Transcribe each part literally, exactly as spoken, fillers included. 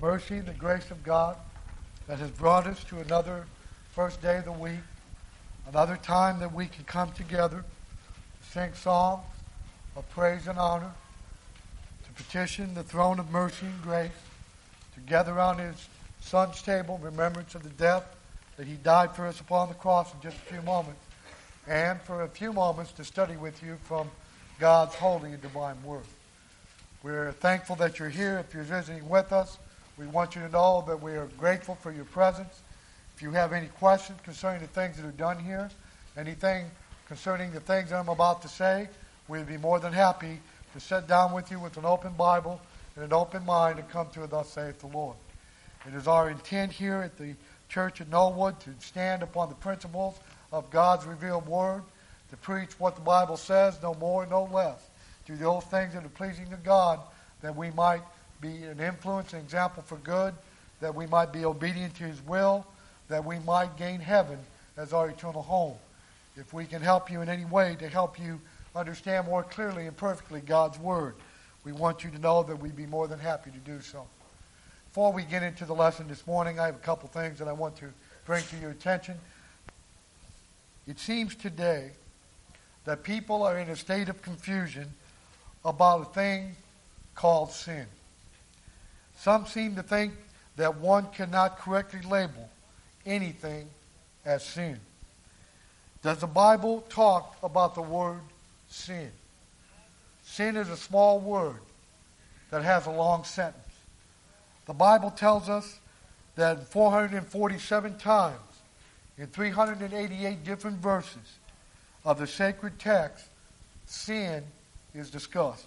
mercy and the grace of God that has brought us to another first day of the week, another time that we can come together to sing songs of praise and honor, to petition the throne of mercy and grace, to gather around His Son's table in remembrance of the death that He died for us upon the cross in just a few moments, and for a few moments to study with you from God's holy and divine Word. We're thankful that you're here. If you're visiting with us, we want you to know that we are grateful for your presence. If you have any questions concerning the things that are done here, anything concerning the things that I'm about to say, we'd be more than happy to sit down with you with an open Bible and an open mind and come to it, thus saith the Lord. It is our intent here at the Church at Knollwood to stand upon the principles of God's revealed Word, to preach what the Bible says, no more, no less, do those things that are pleasing to God, that we might be an influence, an example for good, that we might be obedient to His will, that we might gain heaven as our eternal home. If we can help you in any way to help you understand more clearly and perfectly God's Word, we want you to know that we'd be more than happy to do so. Before we get into the lesson this morning, I have a couple things that I want to bring to your attention. It seems today that people are in a state of confusion about a thing called sin. Some seem to think that one cannot correctly label anything as sin. Does the Bible talk about the word sin? Sin is a small word that has a long sentence. The Bible tells us that four hundred forty-seven times in three hundred eighty-eight different verses of the sacred text, sin is discussed.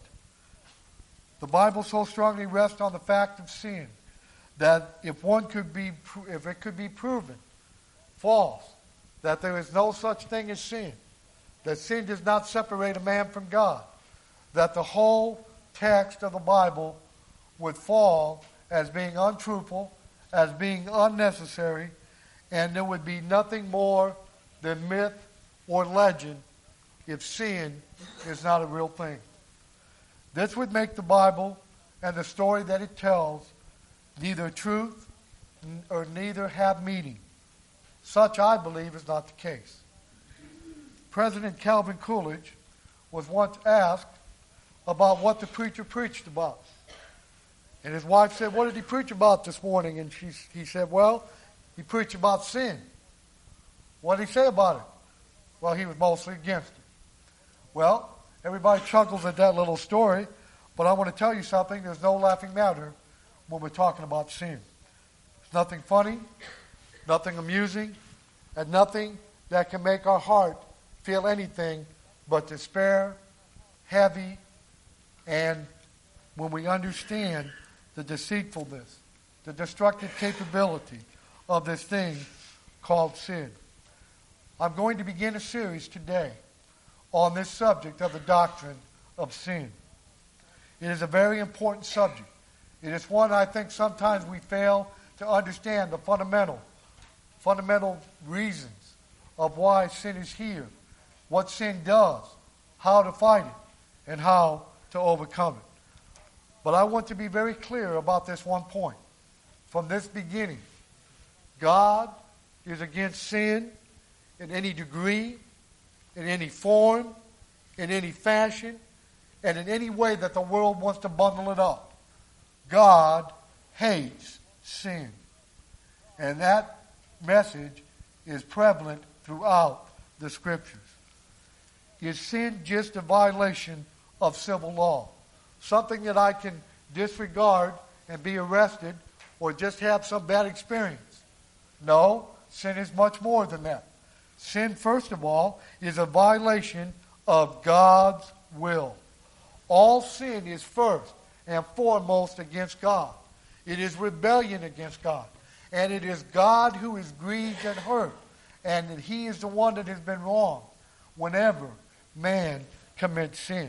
The Bible so strongly rests on the fact of sin that if one could be, if it could be proven false, that there is no such thing as sin, that sin does not separate a man from God, that the whole text of the Bible would fall as being untruthful, as being unnecessary, and there would be nothing more than myth or legend if sin is not a real thing. This would make the Bible and the story that it tells neither truth or neither have meaning. Such, I believe, is not the case. President Calvin Coolidge was once asked about what the preacher preached about. And his wife said, "What did he preach about this morning?" And she, he said, "Well, he preached about sin." "What did he say about it?" "Well, he was mostly against it." Well, everybody chuckles at that little story, but I want to tell you something. There's no laughing matter when we're talking about sin. There's nothing funny, nothing amusing, and nothing that can make our heart feel anything but despair, heavy, and when we understand the deceitfulness, the destructive capability of this thing called sin. I'm going to begin a series today on this subject of the doctrine of sin. It is a very important subject. It is one I think sometimes we fail to understand the fundamental, fundamental reasons of why sin is here, what sin does, how to fight it, and how to overcome it. But I want to be very clear about this one point. From this beginning, God is against sin in any degree, in any form, in any fashion, and in any way that the world wants to bundle it up. God hates sin. And that message is prevalent throughout the Scriptures. Is sin just a violation of civil law? Something that I can disregard and be arrested or just have some bad experience? No, sin is much more than that. Sin, first of all, is a violation of God's will. All sin is first and foremost against God. It is rebellion against God. And it is God who is grieved and hurt. And that He is the one that has been wronged whenever man commits sin.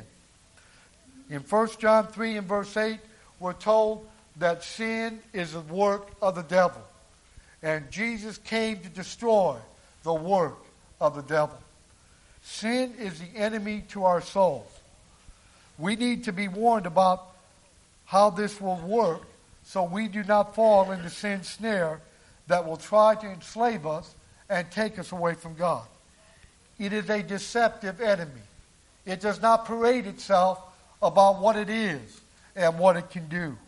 In First John three and verse eight, we're told that sin is the work of the devil. And Jesus came to destroy the work of the devil. Sin is the enemy to our souls. We need to be warned about how this will work so we do not fall into sin's snare that will try to enslave us and take us away from God. It is a deceptive enemy. It does not parade itself about what it is and what it can do.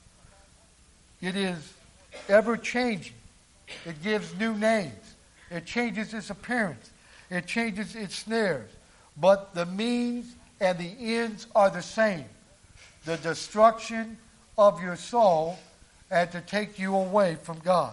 It is ever changing. It gives new names. It changes its appearance. It changes its snares. But the means and the ends are the same. The destruction of your soul and to take you away from God.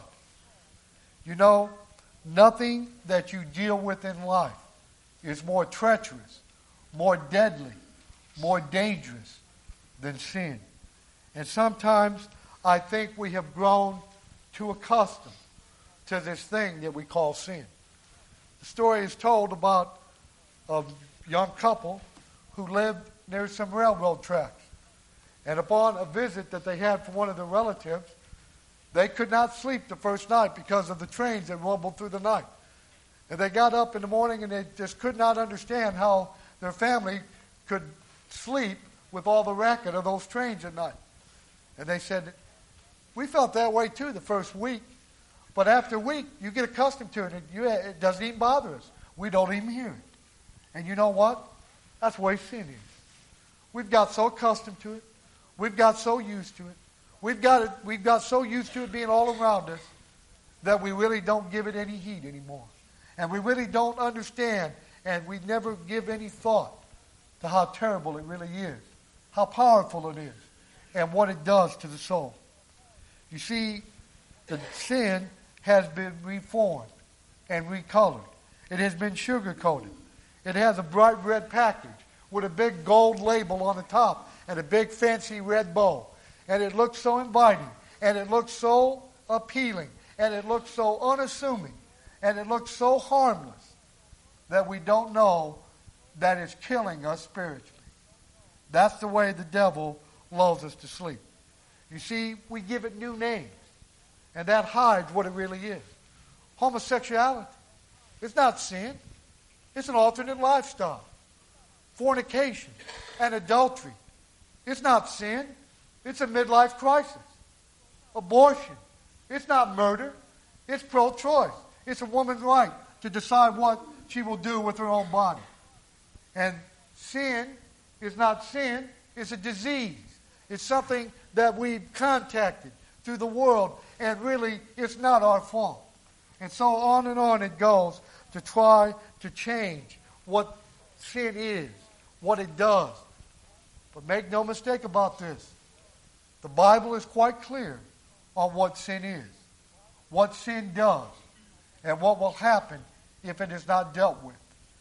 You know, nothing that you deal with in life is more treacherous, more deadly, more dangerous than sin. And sometimes I think we have grown too accustomed to this thing that we call sin. The story is told about a young couple who lived near some railroad tracks. And upon a visit that they had from one of their relatives, they could not sleep the first night because of the trains that rumbled through the night. And they got up in the morning and they just could not understand how their family could sleep with all the racket of those trains at night. And they said, we felt that way too the first week. But after a week, you get accustomed to it. And you, it doesn't even bother us. We don't even hear it. And you know what? That's the way sin is. We've got so accustomed to it. We've got so used to it. We've got it. We've got so used to it being all around us that we really don't give it any heed anymore. And we really don't understand, and we never give any thought to how terrible it really is, how powerful it is, and what it does to the soul. You see, the sin has been reformed and recolored. It has been sugar-coated. It has a bright red package with a big gold label on the top and a big fancy red bow. And it looks so inviting, and it looks so appealing, and it looks so unassuming, and it looks so harmless that we don't know that it's killing us spiritually. That's the way the devil lulls us to sleep. You see, we give it new names, and that hides what it really is. Homosexuality, it's not sin. It's an alternate lifestyle. Fornication and adultery, it's not sin. It's a midlife crisis. Abortion, it's not murder. It's pro-choice. It's a woman's right to decide what she will do with her own body. And sin is not sin. It's a disease. It's something that we've contacted through the world, and really it's not our fault. And so on and on it goes to try to change what sin is, what it does. But make no mistake about this. The Bible is quite clear on what sin is, what sin does, and what will happen if it is not dealt with.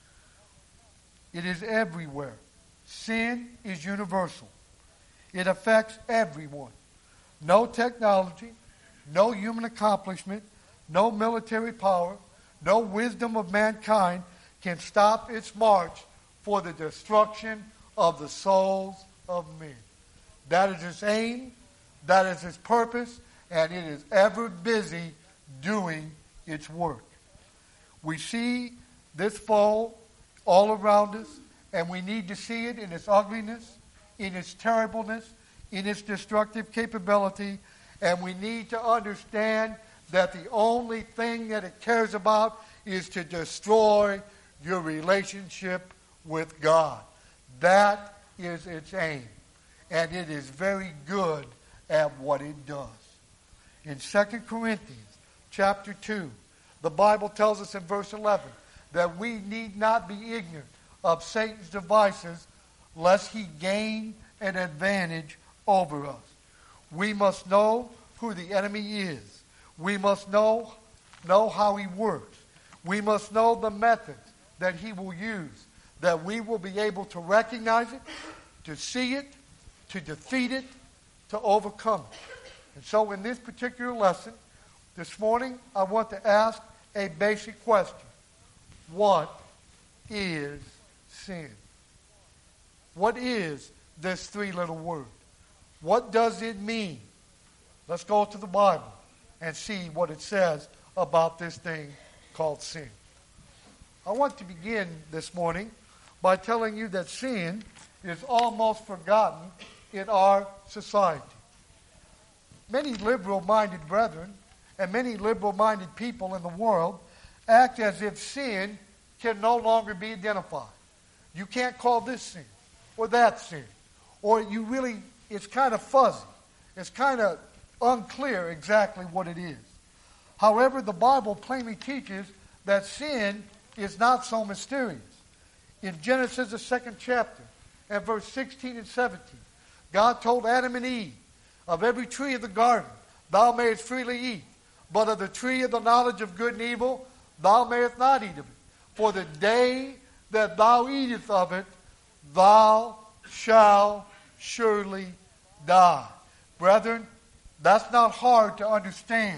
It is everywhere. Sin is universal. It affects everyone. No technology, no human accomplishment, no military power, no wisdom of mankind can stop its march for the destruction of the souls of men. That is its aim, that is its purpose, and it is ever busy doing its work. We see this foe all around us, and we need to see it in its ugliness, in its terribleness, in its destructive capability, and we need to understand that the only thing that it cares about is to destroy your relationship with God. That is its aim. And it is very good at what it does. In Second Corinthians chapter two, the Bible tells us in verse eleven that we need not be ignorant of Satan's devices lest he gain an advantage over us. We must know who the enemy is. We must know, know how he works. We must know the methods that he will use, that we will be able to recognize it, to see it, to defeat it, to overcome it. And so in this particular lesson, this morning, I want to ask a basic question. What is sin? What is this three-letter word? What does it mean? Let's go to the Bible and see what it says about this thing called sin. I want to begin this morning by telling you that sin is almost forgotten in our society. many liberal-minded brethren and many liberal-minded people in the world act as if sin can no longer be identified. You can't call this sin or that sin. Or you really, it's kind of fuzzy. It's kind of unclear exactly what it is. However, the Bible plainly teaches that sin is not so mysterious. In Genesis, the second chapter, and verse sixteen and seventeen, God told Adam and Eve, of every tree of the garden thou mayest freely eat, but of the tree of the knowledge of good and evil thou mayest not eat of it. For the day that thou eatest of it, thou shalt surely die. Brethren, that's not hard to understand.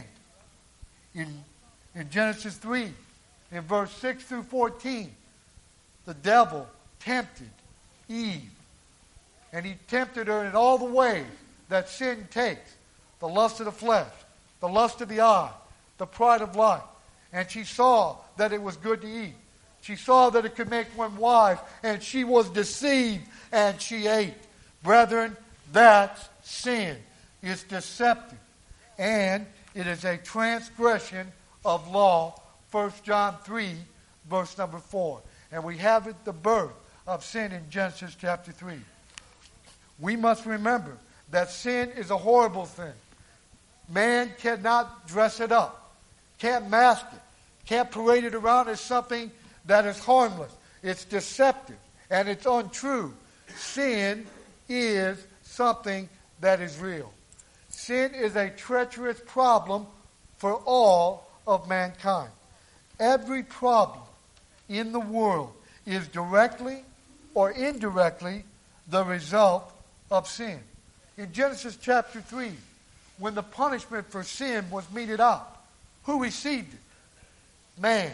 In, in Genesis three, in verse six through fourteen, the devil tempted Eve. And he tempted her in all the ways that sin takes. The lust of the flesh, the lust of the eye, the pride of life. And she saw that it was good to eat. She saw that it could make one wise, and she was deceived, and she ate. Brethren, that's sin. It's deceptive. And it is a transgression of law. First John three, verse number four. And we have it, the birth of sin in Genesis chapter three. We must remember that sin is a horrible thing. Man cannot dress it up, can't mask it, can't parade it around as something that is harmless. It's deceptive and it's untrue. Sin is something that is real. Sin is a treacherous problem for all of mankind. Every problem in the world is directly or indirectly the result of sin. In Genesis chapter three, when the punishment for sin was meted out, who received it? Man,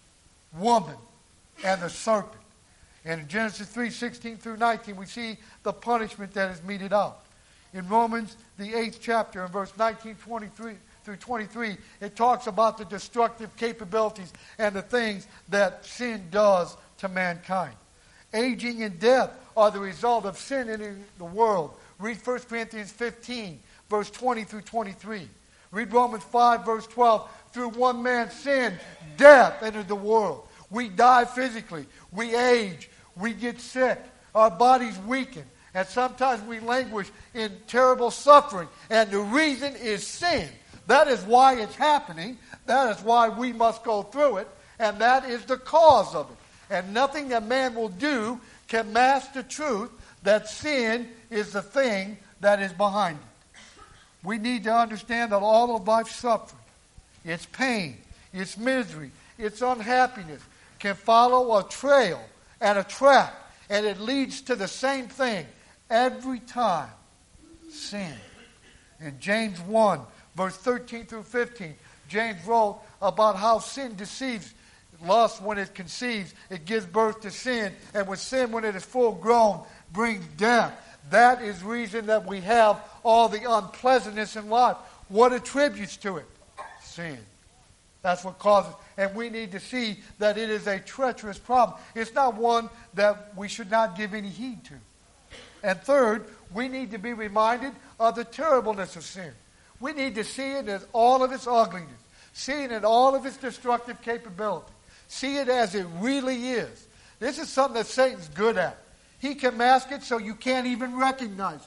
woman, and the serpent. And in Genesis three, sixteen through nineteen, we see the punishment that is meted out. In Romans, the eighth chapter, in verse nineteen, twenty-three through twenty-three, it talks about the destructive capabilities and the things that sin does to mankind. Aging and death are the result of sin in the world. Read First Corinthians fifteen, verse twenty through twenty-three. Read Romans five, verse twelve. Through one man's sin, death entered the world. We die physically. We age. We get sick. Our bodies weaken. And sometimes we languish in terrible suffering. And the reason is sin. That is why it's happening. That is why we must go through it. And that is the cause of it. And nothing that man will do can mask the truth that sin is the thing that is behind it. We need to understand that all of life's suffering, its pain, its misery, its unhappiness can follow a trail and a track, and it leads to the same thing every time: sin. In James one, verse thirteen through fifteen, James wrote about how sin deceives. Lust, when it conceives, it gives birth to sin, and with sin, when it is full grown, brings death. That is reason that we have all the unpleasantness in life. What attributes to it? Sin. That's what causes. And we need to see that it is a treacherous problem. It's not one that we should not give any heed to. And third, we need to be reminded of the terribleness of sin. We need to see it as all of its ugliness. See it in all of its destructive capability. See it as it really is. This is something that Satan's good at. He can mask it so you can't even recognize it.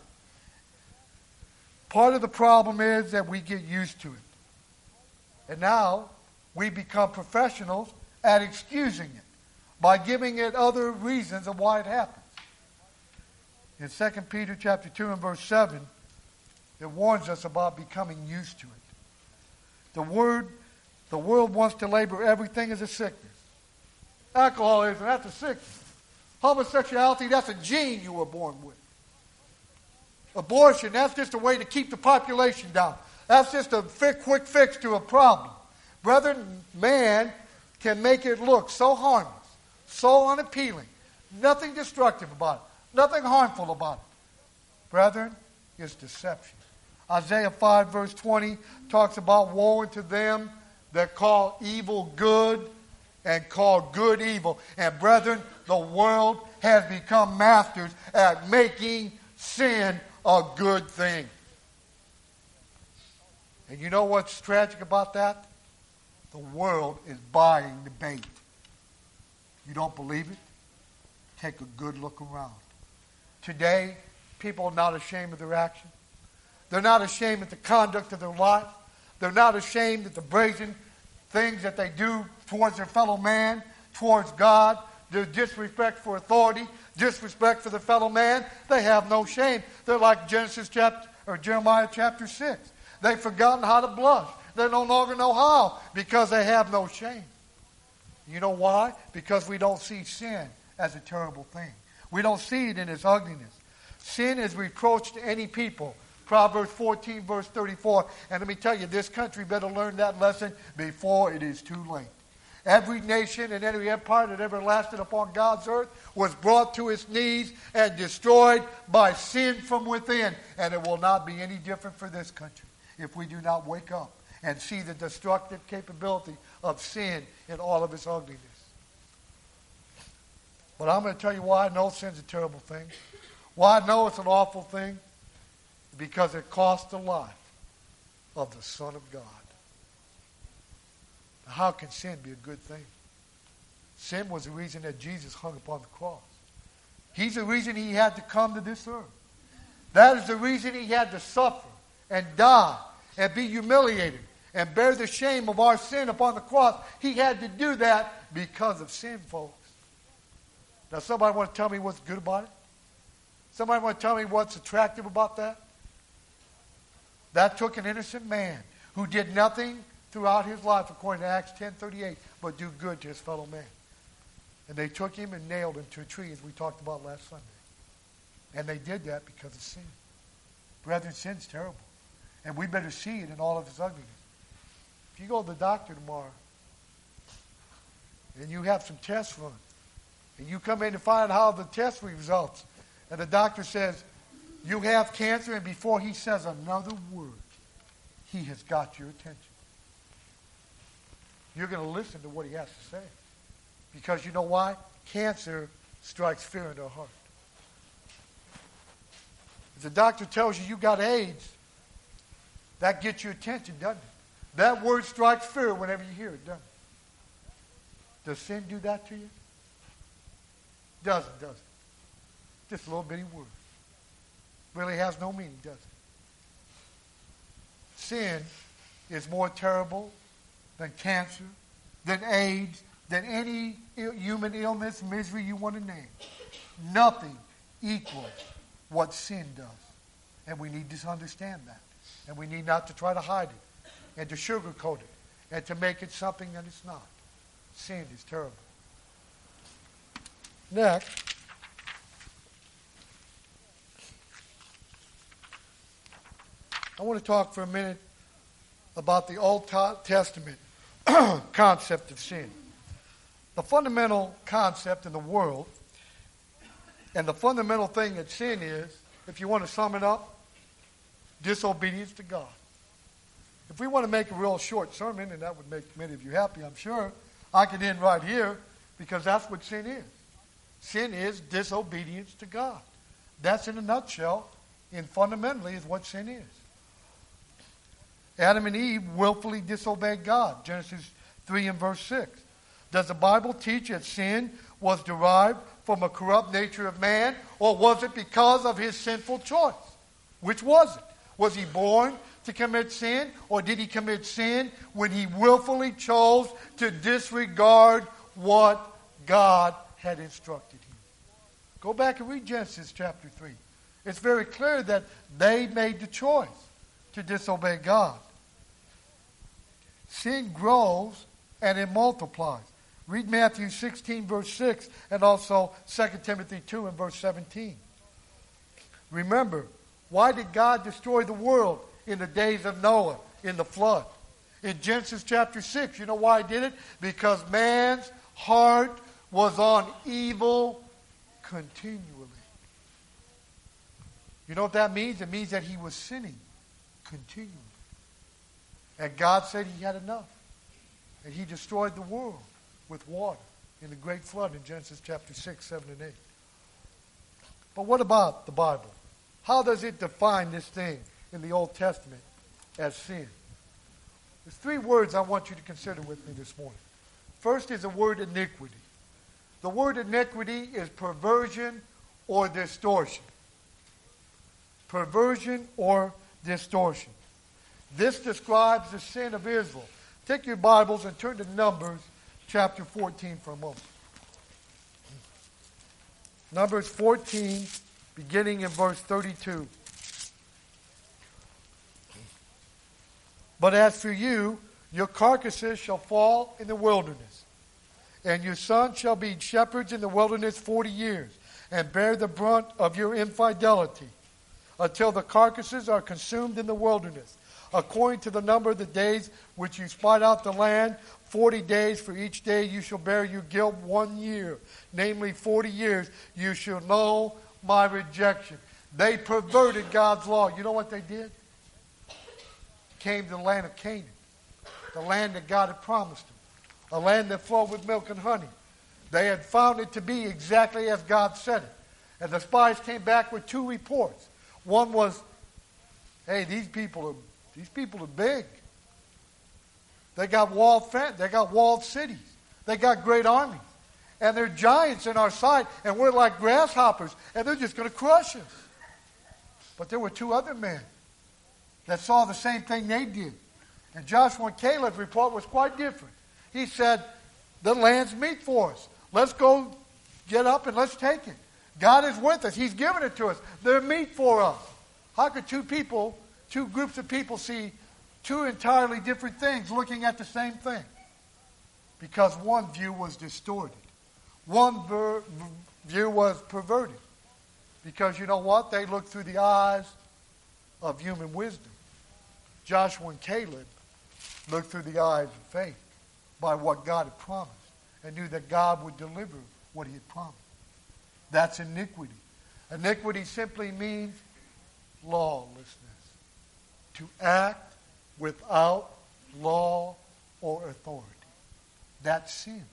Part of the problem is that we get used to it. And now we become professionals at excusing it by giving it other reasons of why it happens. In Second Peter chapter two and verse seven, it warns us about becoming used to it. The word, the world wants to label everything as a sickness. Alcoholism, that's a sickness. Homosexuality, that's a gene you were born with. Abortion, that's just a way to keep the population down. That's just a quick fix to a problem. Brethren, man can make it look so harmless, so unappealing, nothing destructive about it, nothing harmful about it. Brethren, it's deception. Isaiah five verse twenty talks about woe unto them that call evil good and call good evil. And brethren, the world has become masters at making sin a good thing. And you know what's tragic about that? The world is buying the bait. You don't believe it? Take a good look around. Today, people are not ashamed of their action. They're not ashamed of the conduct of their life. They're not ashamed of the brazen things that they do towards their fellow man, towards God, their disrespect for authority, disrespect for their fellow man. They have no shame. They're like Genesis chapter or Jeremiah chapter six. They've forgotten how to blush. They no longer know how because they have no shame. You know why? Because we don't see sin as a terrible thing. We don't see it in its ugliness. Sin is reproach to any people. Proverbs fourteen, verse thirty-four. And let me tell you, this country better learn that lesson before it is too late. Every nation and every empire that ever lasted upon God's earth was brought to its knees and destroyed by sin from within. And it will not be any different for this country if we do not wake up and see the destructive capability of sin in all of its ugliness. But I'm going to tell you why I know sin's a terrible thing. Why I know it's an awful thing. Because it cost the life of the Son of God. Now, how can sin be a good thing? Sin was the reason that Jesus hung upon the cross. He's the reason he had to come to this earth. That is the reason he had to suffer and die and be humiliated and bear the shame of our sin upon the cross. He had to do that because of sin, folks. Now, somebody want to tell me what's good about it? Somebody want to tell me what's attractive about that? That took an innocent man who did nothing throughout his life, according to Acts ten thirty-eight, but do good to his fellow man. And they took him and nailed him to a tree, as we talked about last Sunday. And they did that because of sin. Brethren, sin's terrible. And we better see it in all of its ugliness. If you go to the doctor tomorrow, and you have some tests run, and you come in to find out the test results, and the doctor says, you have cancer, and before he says another word, he has got your attention. You're going to listen to what he has to say. Because you know why? Cancer strikes fear into our heart. If the doctor tells you you got AIDS, that gets your attention, doesn't it? That word strikes fear whenever you hear it, doesn't it? Does sin do that to you? Doesn't, does it? Just a little bitty word. Really has no meaning, does it? Sin is more terrible than cancer, than AIDS, than any human illness, misery you want to name. Nothing equals what sin does. And we need to understand that. And we need not to try to hide it and to sugarcoat it and to make it something that it's not. Sin is terrible. Next, I want to talk for a minute about the Old Testament concept of sin. The fundamental concept in the world, and the fundamental thing that sin is, if you want to sum it up, disobedience to God. If we want to make a real short sermon, and that would make many of you happy, I'm sure, I could end right here, because that's what sin is. Sin is disobedience to God. That's in a nutshell, and fundamentally is what sin is. Adam and Eve willfully disobeyed God. Genesis three and verse six. Does the Bible teach that sin was derived from a corrupt nature of man, or was it because of his sinful choice? Which was it? Was he born to commit sin, or did he commit sin when he willfully chose to disregard what God had instructed him? Go back and read Genesis chapter three. It's very clear that they made the choice to disobey God. Sin grows and it multiplies. Read Matthew sixteen, verse six, and also Second Timothy two and verse seventeen. Remember, why did God destroy the world in the days of Noah, in the flood? In Genesis chapter six, you know why he did it? Because man's heart was on evil continually. You know what that means? It means that he was sinning continually. And God said he had enough. And he destroyed the world with water in the great flood in Genesis chapter six, seven, and eight. But what about the Bible? How does it define this thing in the Old Testament as sin? There's three words I want you to consider with me this morning. First is the word iniquity. The word iniquity is perversion or distortion. Perversion or distortion. This describes the sin of Israel. Take your Bibles and turn to Numbers chapter fourteen for a moment. Numbers fourteen, beginning in verse thirty-two. But as for you, your carcasses shall fall in the wilderness, and your sons shall be shepherds in the wilderness forty years, and bear the brunt of your infidelity, until the carcasses are consumed in the wilderness. According to the number of the days which you spied out the land, forty days for each day you shall bear your guilt one year. Namely, forty years you shall know my rejection. They perverted God's law. You know what they did? Came to the land of Canaan, the land that God had promised them, a land that flowed with milk and honey. They had found it to be exactly as God said it. And the spies came back with two reports. One was, hey, these people are These people are big. They got walled fence. They got walled cities. They got great armies. And they're giants in our sight, and we're like grasshoppers, and they're just going to crush us. But there were two other men that saw the same thing they did. And Joshua and Caleb's report was quite different. He said, the land's meat for us. Let's go get up and let's take it. God is with us. He's given it to us. They're meat for us. How could two people... Two groups of people see two entirely different things looking at the same thing? Because one view was distorted. One ver- view was perverted. Because you know what? They looked through the eyes of human wisdom. Joshua and Caleb looked through the eyes of faith by what God had promised and knew that God would deliver what he had promised. That's iniquity. Iniquity simply means lawlessness. To act without law or authority. That's sin.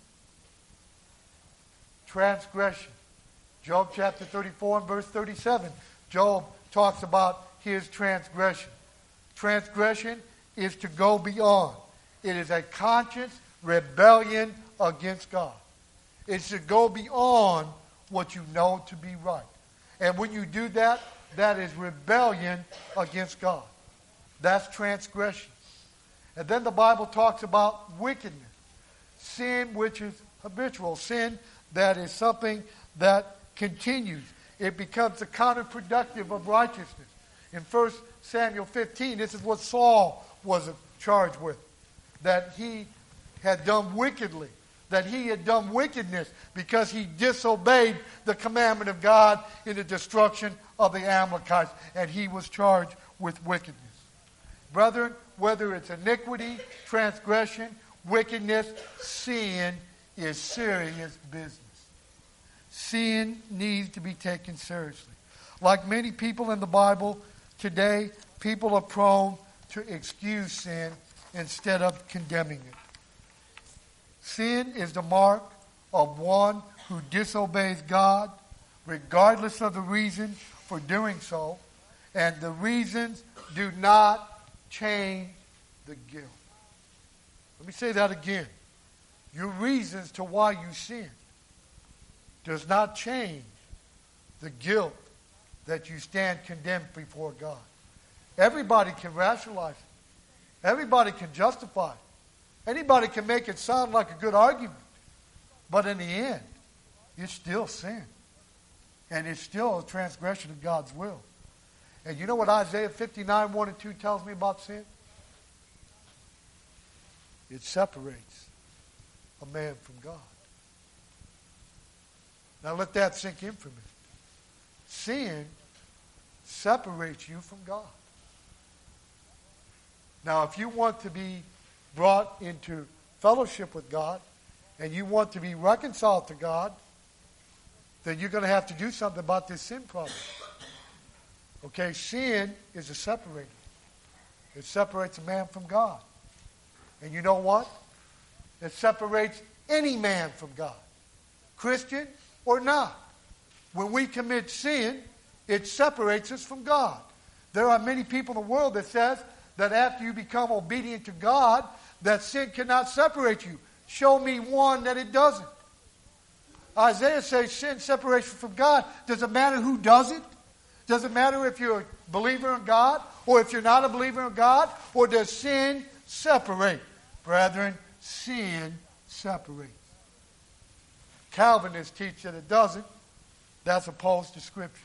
Transgression. Job chapter thirty-four and verse thirty-seven. Job talks about his transgression. Transgression is to go beyond. It is a conscious rebellion against God. It's to go beyond what you know to be right. And when you do that, that is rebellion against God. That's transgression. And then the Bible talks about wickedness. Sin which is habitual. Sin that is something that continues. It becomes the counterproductive of righteousness. In First Samuel fifteen, this is what Saul was charged with. That he had done wickedly. That he had done wickedness because he disobeyed the commandment of God in the destruction of the Amalekites. And he was charged with wickedness. Brethren, whether it's iniquity, transgression, wickedness, sin is serious business. Sin needs to be taken seriously. Like many people in the Bible today, people are prone to excuse sin instead of condemning it. Sin is the mark of one who disobeys God, regardless of the reason for doing so, and the reasons do not change the guilt. Let me say that again. Your reasons to why you sin does not change the guilt that you stand condemned before God. Everybody can rationalize it. Everybody can justify it. Anybody can make it sound like a good argument. But in the end, it's still sin. And it's still a transgression of God's will. And you know what Isaiah fifty-nine, one and two tells me about sin? It separates a man from God. Now let that sink in for me. Sin separates you from God. Now if you want to be brought into fellowship with God, and you want to be reconciled to God, then you're going to have to do something about this sin problem. Okay, sin is a separator. It separates a man from God. And you know what? It separates any man from God, Christian or not. When we commit sin, it separates us from God. There are many people in the world that says that after you become obedient to God, that sin cannot separate you. Show me one that it doesn't. Isaiah says sin separates you from God. Does it matter who does it? Does it matter if you're a believer in God or if you're not a believer in God? Or does sin separate? Brethren, sin separates. Calvinists teach that it doesn't. That's opposed to Scripture.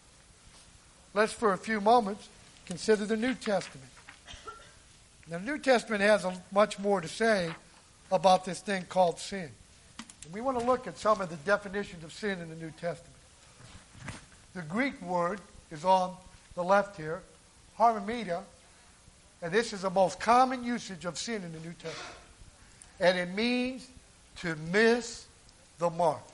Let's, for a few moments, consider the New Testament. Now, the New Testament has a, much more to say about this thing called sin. And we want to look at some of the definitions of sin in the New Testament. The Greek word is on the left here, hamartia, and this is the most common usage of sin in the New Testament. And it means to miss the mark.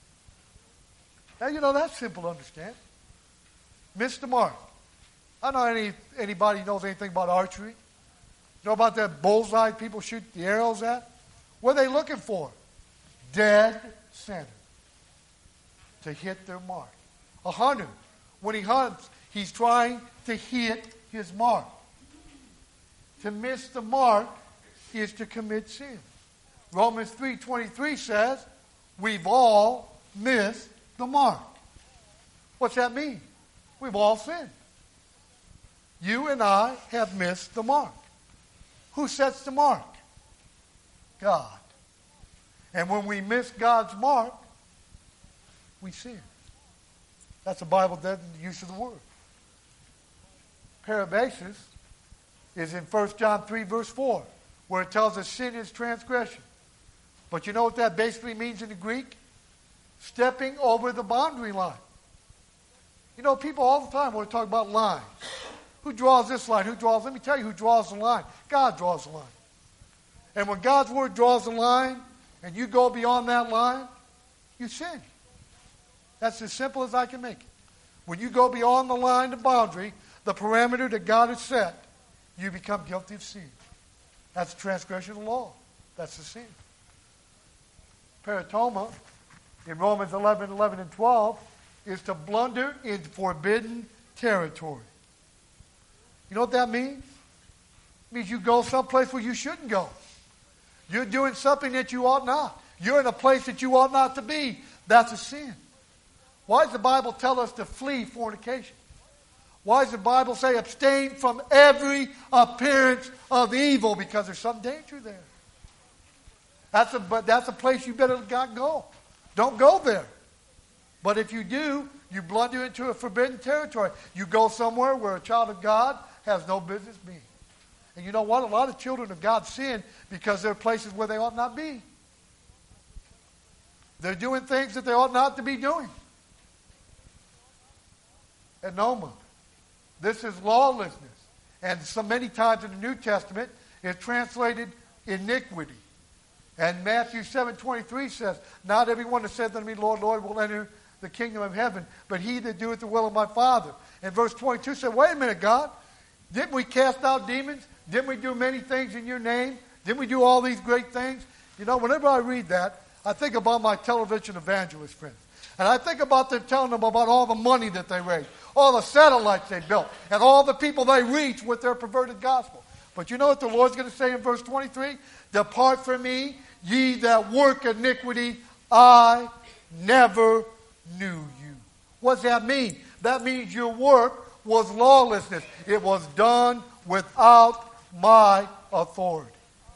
Now, you know, that's simple to understand. Miss the mark. I don't know any, anybody knows anything about archery. You know about that bullseye people shoot the arrows at? What are they looking for? Dead center. To hit their mark. A hunter, when he hunts, he's trying to hit his mark. To miss the mark is to commit sin. Romans three twenty-three says, we've all missed the mark. What's that mean? We've all sinned. You and I have missed the mark. Who sets the mark? God. And when we miss God's mark, we sin. That's a Bible dead in the use of the word. Parabasis is in First John three, verse four, where it tells us sin is transgression. But you know what that basically means in the Greek? Stepping over the boundary line. You know, people all the time want to talk about lines. Who draws this line? Who draws? Let me tell you who draws the line. God draws the line. And when God's word draws the line, and you go beyond that line, you sin. That's as simple as I can make it. When you go beyond the line, the boundary, the parameter that God has set, you become guilty of sin. That's a transgression of the law. That's a sin. Paratoma, in Romans eleven, eleven, and twelve, is to blunder into forbidden territory. You know what that means? It means you go someplace where you shouldn't go. You're doing something that you ought not. You're in a place that you ought not to be. That's a sin. Why does the Bible tell us to flee fornication? Why does the Bible say abstain from every appearance of evil? Because there's some danger there. That's a, but that's a place you better not go. Don't go there. But if you do, you blunder into a forbidden territory. You go somewhere where a child of God has no business being. And you know what? A lot of children of God sin because there are places where they ought not be. They're doing things that they ought not to be doing. Enoma. This is lawlessness. And so many times in the New Testament, it's translated iniquity. And Matthew seven twenty-three says, not everyone that saith unto me, Lord, Lord, will enter the kingdom of heaven, but he that doeth the will of my Father. And verse twenty-two said, wait a minute, God. Didn't we cast out demons? Didn't we do many things in your name? Didn't we do all these great things? You know, whenever I read that, I think about my television evangelist friends. And I think about them telling them about all the money that they raised, all the satellites they built, and all the people they reached with their perverted gospel. But you know what the Lord's going to say in verse twenty-three? Depart from me, ye that work iniquity, I never knew you. What does that mean? That means your work was lawlessness. It was done without my authority.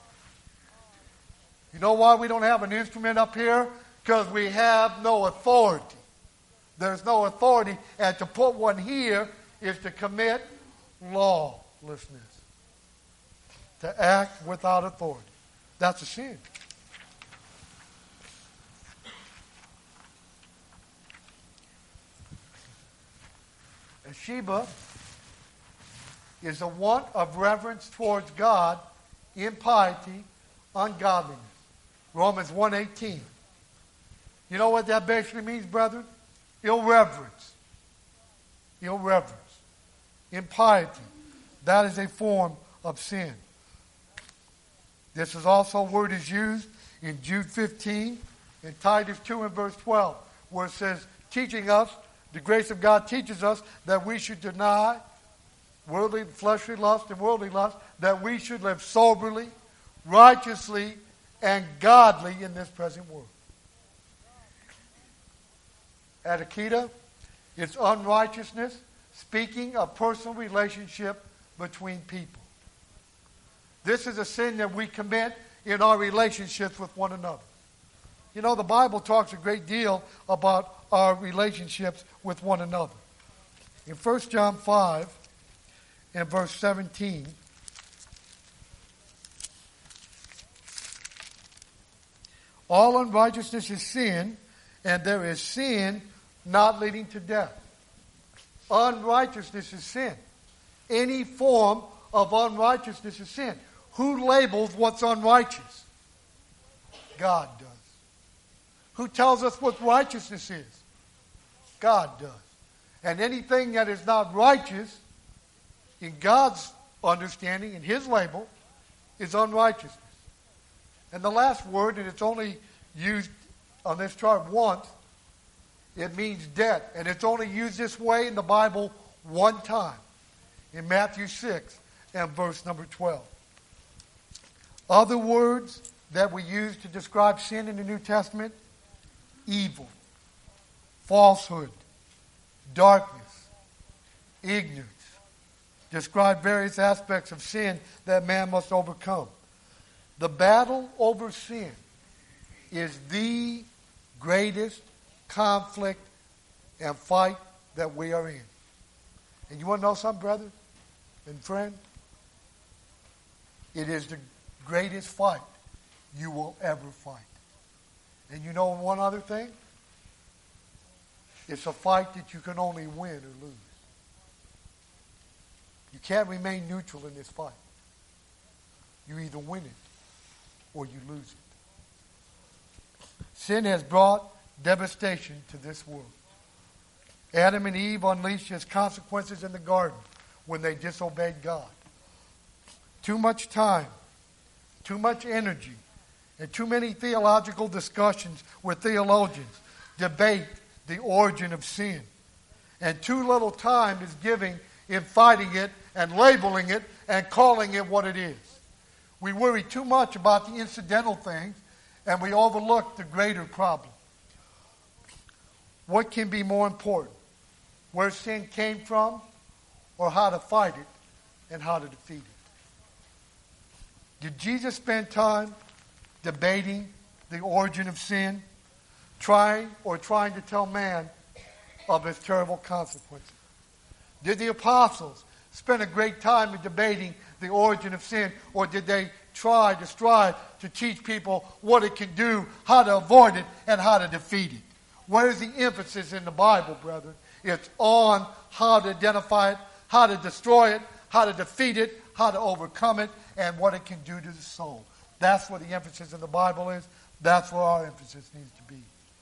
You know why we don't have an instrument up here? Because we have no authority. There's no authority. And to put one here is to commit lawlessness. To act without authority. That's a sin. And Sheba is a want of reverence towards God, impiety, ungodliness. Romans one eighteen. You know what that basically means, brethren? Irreverence. Irreverence. Impiety. That is a form of sin. This is also a word is used in Jude fifteen, in Titus two and verse twelve, where it says, teaching us, the grace of God teaches us that we should deny worldly, fleshly lust and worldly lust, that we should live soberly, righteously, and godly in this present world. Adikita, it's unrighteousness, speaking of personal relationship between people. This is a sin that we commit in our relationships with one another. You know, the Bible talks a great deal about our relationships with one another. In First John five, in verse seventeen, all unrighteousness is sin, and there is sin not leading to death. Unrighteousness is sin. Any form of unrighteousness is sin. Who labels what's unrighteous? God does. Who tells us what righteousness is? God does. And anything that is not righteous, in God's understanding, in His label, is unrighteousness. And the last word, and it's only used on this chart once, it means debt. And it's only used this way in the Bible one time, in Matthew six and verse number twelve. Other words that we use to describe sin in the New Testament: evil, falsehood, darkness, ignorance. Describe various aspects of sin that man must overcome. The battle over sin is the greatest conflict and fight that we are in. And you want to know something, brother and friend? It is the greatest fight you will ever fight. And you know one other thing? It's a fight that you can only win or lose. You can't remain neutral in this fight. You either win it or you lose it. Sin has brought devastation to this world. Adam and Eve unleashed its consequences in the garden when they disobeyed God. Too much time, too much energy, and too many theological discussions with theologians debate the origin of sin. And too little time is given in fighting it and labeling it and calling it what it is. We worry too much about the incidental things and we overlook the greater problem. What can be more important? Where sin came from, or how to fight it and how to defeat it? Did Jesus spend time debating the origin of sin, trying or trying to tell man of its terrible consequences? Did the apostles spend a great time in debating the origin of sin, or did they try to strive to teach people what it can do, how to avoid it, and how to defeat it? Where's the emphasis in the Bible, brethren? It's on how to identify it, how to destroy it, how to defeat it, how to overcome it, and what it can do to the soul. That's where the emphasis in the Bible is. That's where our emphasis needs to be.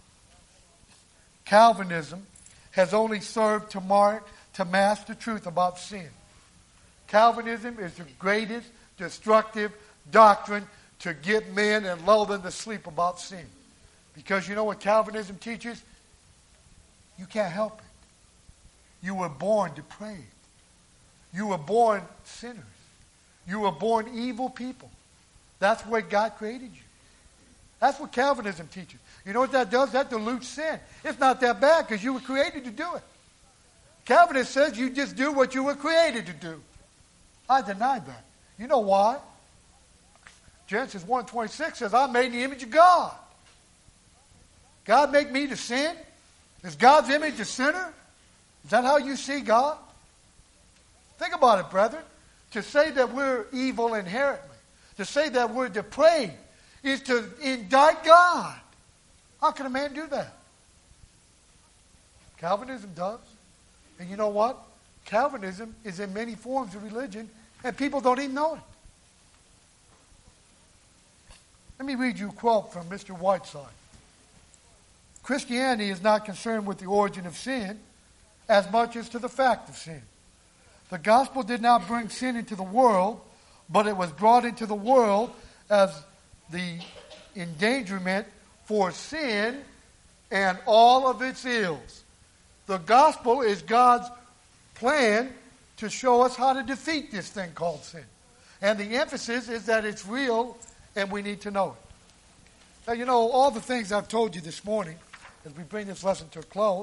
Calvinism has only served to mark, to mask the truth about sin. Calvinism is the greatest destructive doctrine to get men and lull them to sleep about sin. Because you know what Calvinism teaches? You can't help it. You were born depraved. You were born sinners. You were born evil people. That's where God created you. That's what Calvinism teaches. You know what that does? That dilutes sin. It's not that bad because you were created to do it. Calvinist says you just do what you were created to do. I deny that. You know why? Genesis one twenty-six says, I'm made in the image of God. God make me to sin? Is God's image a sinner? Is that how you see God? Think about it, brethren. To say that we're evil inherently, to say that we're depraved, is to indict God. How can a man do that? Calvinism does. And you know what? Calvinism is in many forms of religion, and people don't even know it. Let me read you a quote from Mister Whiteside. Christianity is not concerned with the origin of sin as much as to the fact of sin. The gospel did not bring sin into the world, but it was brought into the world as the endangerment for sin and all of its ills. The gospel is God's plan to show us how to defeat this thing called sin. And the emphasis is that it's real and we need to know it. Now, you know, all the things I've told you this morning, as we bring this lesson to a close,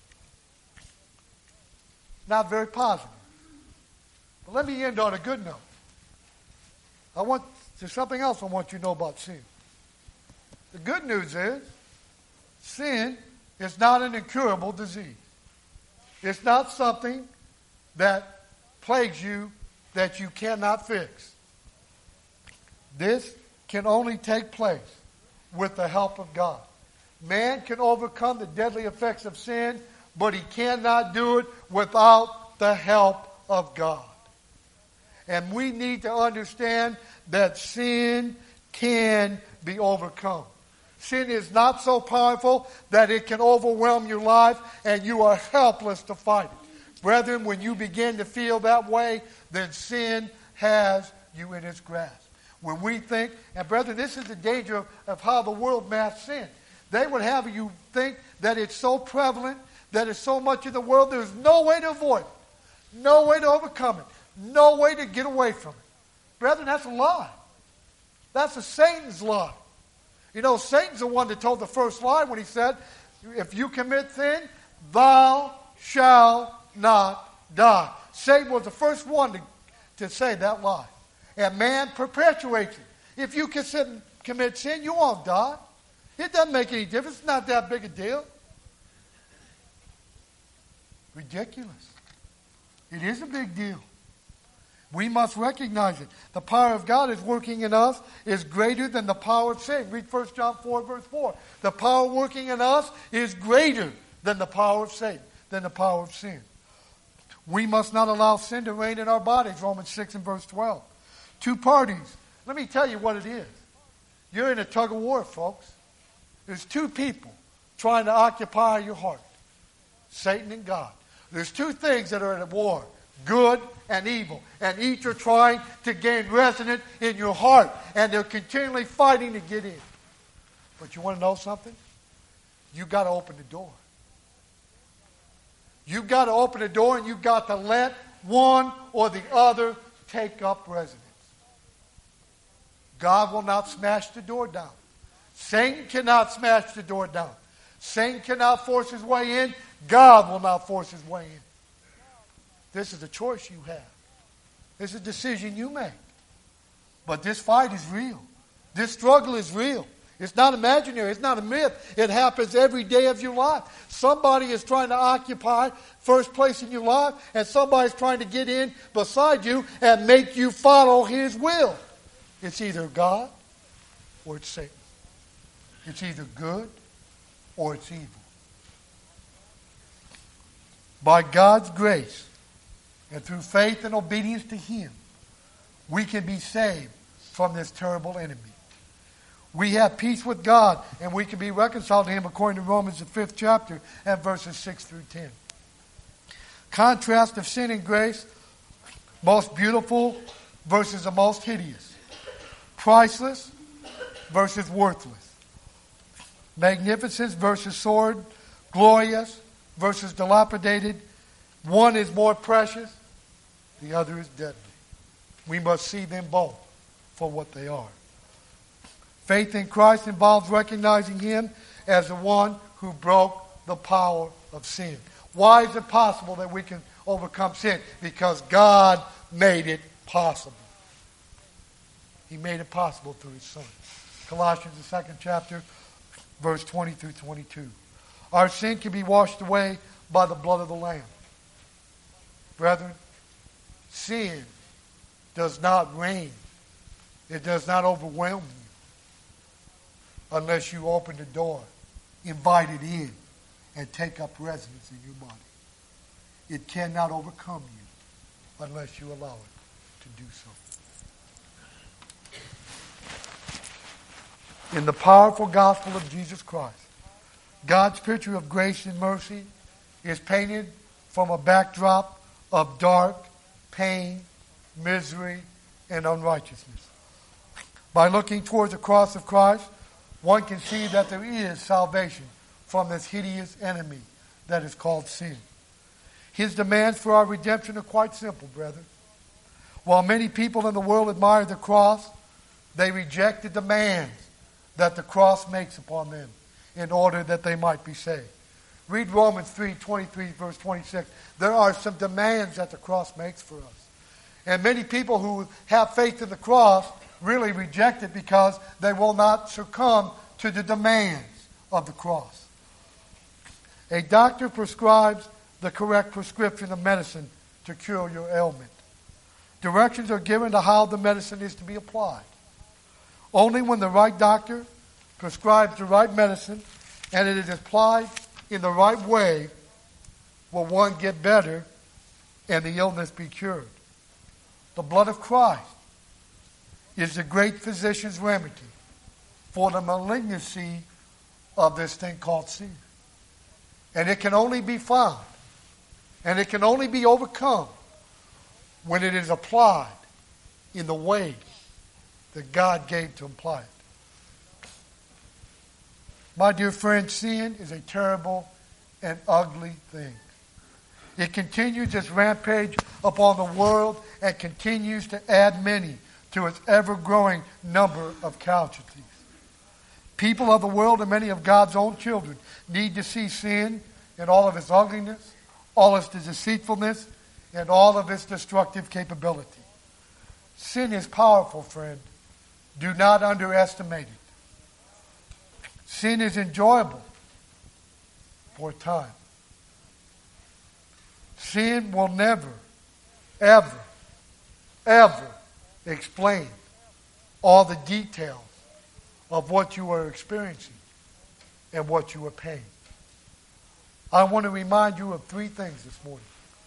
not very positive. But let me end on a good note. I want, there's something else I want you to know about sin. The good news is, sin is not an incurable disease. It's not something that plagues you that you cannot fix. This can only take place with the help of God. Man can overcome the deadly effects of sin, but he cannot do it without the help of God. And we need to understand that sin can be overcome. Sin is not so powerful that it can overwhelm your life and you are helpless to fight it. Brethren, when you begin to feel that way, then sin has you in its grasp. When we think, and brethren, this is the danger of, of how the world masks sin. They would have you think that it's so prevalent, that it's so much in the world, there's no way to avoid it, no way to overcome it, no way to get away from it. Brethren, that's a lie. That's a Satan's lie. You know, Satan's the one that told the first lie when he said, if you commit sin, thou shalt not die. Satan was the first one to, to say that lie. And man perpetuates it. If you can commit sin, you won't die. It doesn't make any difference. It's not that big a deal. Ridiculous. It is a big deal. We must recognize it. The power of God is working in us is greater than the power of sin. Read First John four, verse four. The power working in us is greater than the power of Satan, than the power of sin. We must not allow sin to reign in our bodies. Romans six and verse twelve. Two parties. Let me tell you what it is. You're in a tug of war, folks. There's two people trying to occupy your heart. Satan and God. There's two things that are at war. Good and evil. And each are trying to gain residence in your heart. And they're continually fighting to get in. But you want to know something? You've got to open the door. You've got to open the door and you've got to let one or the other take up residence. God will not smash the door down. Satan cannot smash the door down. Satan cannot force his way in. God will not force his way in. This is a choice you have. This is a decision you make. But this fight is real. This struggle is real. It's not imaginary. It's not a myth. It happens every day of your life. Somebody is trying to occupy first place in your life, and somebody's trying to get in beside you and make you follow his will. It's either God or it's Satan. It's either good or it's evil. By God's grace and through faith and obedience to him, we can be saved from this terrible enemy. We have peace with God and we can be reconciled to him according to Romans the fifth chapter and verses six through ten. Contrast of sin and grace, most beautiful versus the most hideous. Priceless versus worthless. Magnificence versus sword. Glorious versus dilapidated. One is more precious. The other is deadly. We must see them both for what they are. Faith in Christ involves recognizing him as the one who broke the power of sin. Why is it possible that we can overcome sin? Because God made it possible. He made it possible through his Son. Colossians, the second chapter, verse twenty through twenty-two. Our sin can be washed away by the blood of the Lamb. Brethren, sin does not reign. It does not overwhelm you unless you open the door, invite it in, and take up residence in your body. It cannot overcome you unless you allow it to do so. In the powerful gospel of Jesus Christ, God's picture of grace and mercy is painted from a backdrop of dark pain, misery, and unrighteousness. By looking towards the cross of Christ, one can see that there is salvation from this hideous enemy that is called sin. His demands for our redemption are quite simple, brethren. While many people in the world admire the cross, they reject the demands that the cross makes upon them in order that they might be saved. Read Romans three twenty-three, verse twenty-six. There are some demands that the cross makes for us. And many people who have faith in the cross really reject it because they will not succumb to the demands of the cross. A doctor prescribes the correct prescription of medicine to cure your ailment. Directions are given to how the medicine is to be applied. Only when the right doctor prescribes the right medicine and it is applied in the right way will one get better and the illness be cured. The blood of Christ is the great physician's remedy for the malignancy of this thing called sin. And it can only be found, and it can only be overcome when it is applied in the way that God gave to apply it. My dear friend, sin is a terrible and ugly thing. It continues its rampage upon the world and continues to add many to its ever-growing number of casualties. People of the world and many of God's own children need to see sin in all of its ugliness, all of its deceitfulness, and all of its destructive capability. Sin is powerful, friend. Do not underestimate it. Sin is enjoyable for a time. Sin will never, ever, ever explain all the details of what you are experiencing and what you are paying. I want to remind you of three things this morning.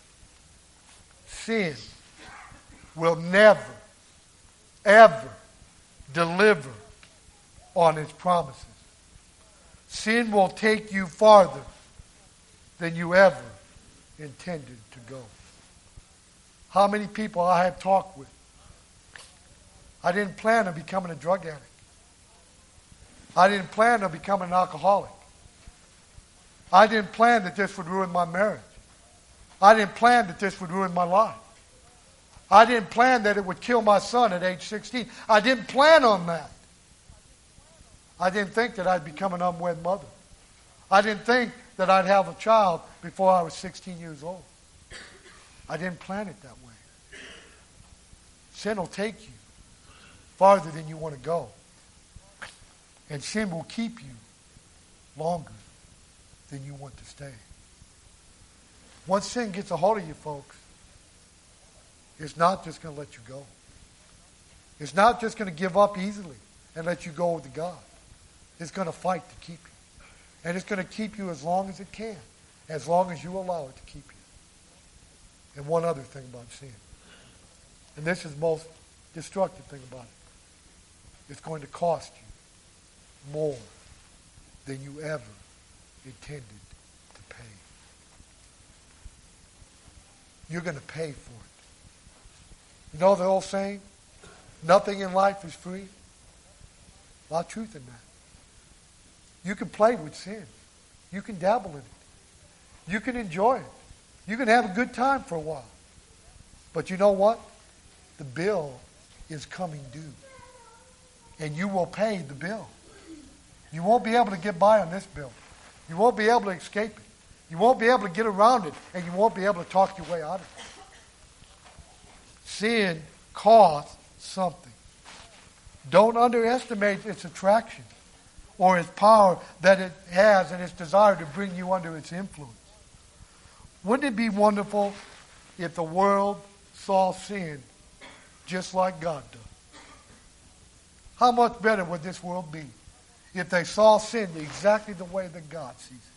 Sin will never, ever deliver on its promises. Sin will take you farther than you ever intended to go. How many people I have talked with? I didn't plan on becoming a drug addict. I didn't plan on becoming an alcoholic. I didn't plan that this would ruin my marriage. I didn't plan that this would ruin my life. I didn't plan that it would kill my son at age sixteen. I didn't plan on that. I didn't think that I'd become an unwed mother. I didn't think that I'd have a child before I was sixteen years old. I didn't plan it that way. Sin will take you farther than you want to go. And sin will keep you longer than you want to stay. Once sin gets a hold of you, folks, it's not just going to let you go. It's not just going to give up easily and let you go with God. It's going to fight to keep you. And it's going to keep you as long as it can, as long as you allow it to keep you. And one other thing about sin, and this is the most destructive thing about it, it's going to cost you more than you ever intended to pay. You're going to pay for it. You know the old saying, nothing in life is free? A lot of truth in that. You can play with sin. You can dabble in it. You can enjoy it. You can have a good time for a while. But you know what? The bill is coming due. And you will pay the bill. You won't be able to get by on this bill. You won't be able to escape it. You won't be able to get around it. And you won't be able to talk your way out of it. Sin costs something. Don't underestimate its attraction or its power that it has and its desire to bring you under its influence. Wouldn't it be wonderful if the world saw sin just like God does? How much better would this world be if they saw sin exactly the way that God sees it?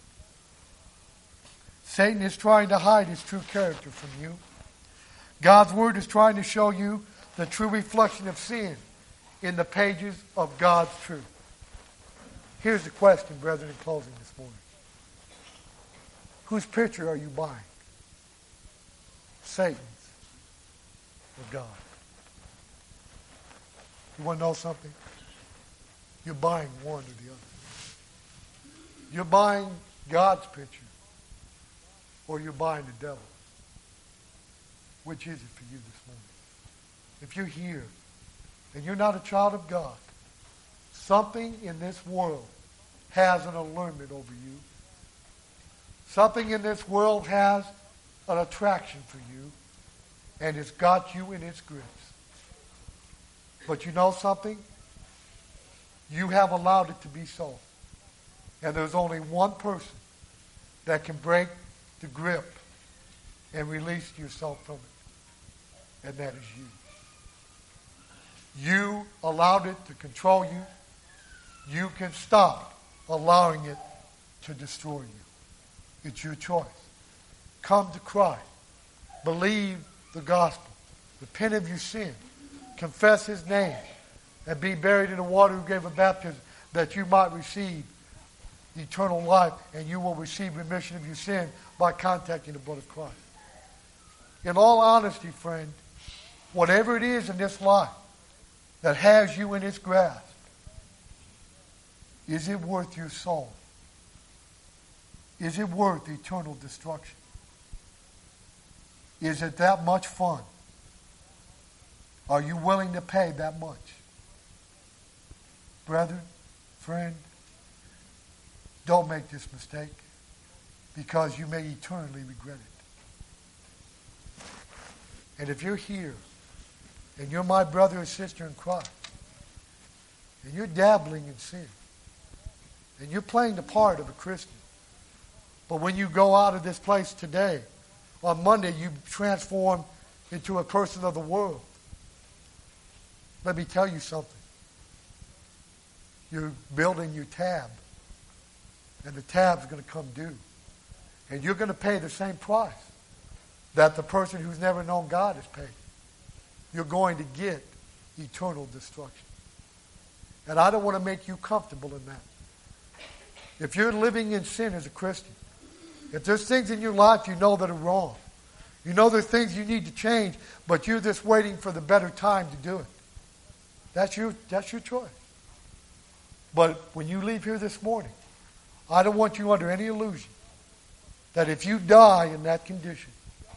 Satan is trying to hide his true character from you. God's Word is trying to show you the true reflection of sin in the pages of God's truth. Here's the question, brethren, in closing this morning. Whose picture are you buying? Satan's or God? You want to know something? You're buying one or the other. You're buying God's picture or you're buying the devil's. Which is it for you this morning? If you're here and you're not a child of God, something in this world has an allurement over you. Something in this world has an attraction for you, and it's got you in its grips. But you know something? You have allowed it to be so. And there's only one person that can break the grip and release yourself from it, and that is you. You allowed it to control you. You can stop allowing it to destroy you. It's your choice. Come to Christ. Believe the gospel. Repent of your sin. Confess his name. And be buried in the water who gave a baptism that you might receive eternal life, and you will receive remission of your sin by contacting the blood of Christ. In all honesty, friend, whatever it is in this life that has you in its grasp, is it worth your soul? Is it worth eternal destruction? Is it that much fun? Are you willing to pay that much? Brethren, friend, don't make this mistake, because you may eternally regret it. And if you're here and you're my brother or sister in Christ, and you're dabbling in sin, and you're playing the part of a Christian, but when you go out of this place today, on Monday you transform into a person of the world, let me tell you something. You're building your tab, and the tab's going to come due. And you're going to pay the same price that the person who's never known God has paid. You're going to get eternal destruction. And I don't want to make you comfortable in that. If you're living in sin as a Christian, if there's things in your life you know that are wrong, you know there's things you need to change, but you're just waiting for the better time to do it, that's your, that's your choice. But when you leave here this morning, I don't want you under any illusion that if you die in that condition,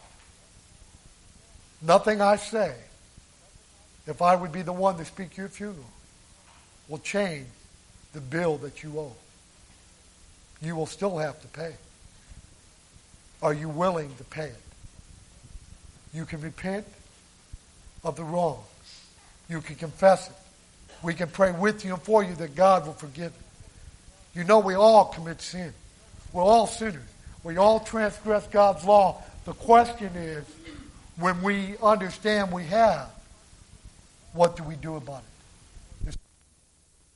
nothing I say, if I would be the one to speak your funeral, will change the bill that you owe. You will still have to pay. Are you willing to pay it? You can repent of the wrong. You can confess it. We can pray with you and for you that God will forgive it. You know we all commit sin. We're all sinners. We all transgress God's law. The question is, when we understand we have, what do we do about it?